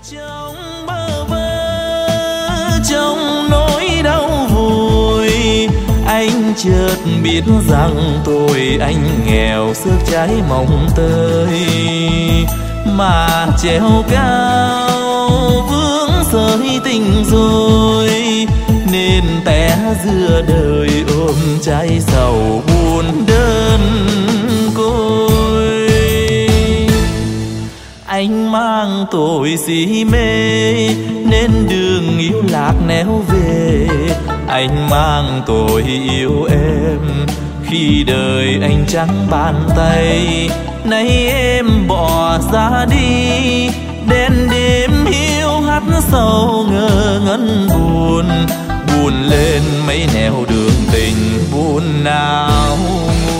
Trong bơ vơ, trong nỗi đau vùi, anh chợt biết rằng tôi anh nghèo xước trái mong tơi, mà treo cao vướng sợi tình rồi, nên té giữa đời ôm trái sầu buồn đơn côi. Anh mang tội si mê nên đường yêu lạc néo về, anh mang tội yêu em khi đời anh trắng bàn tay. Nay em bỏ ra đi, đen đêm hiu hắt sâu ngơ ngẩn buồn, buồn lên mấy nẻo đường tình buồn nào.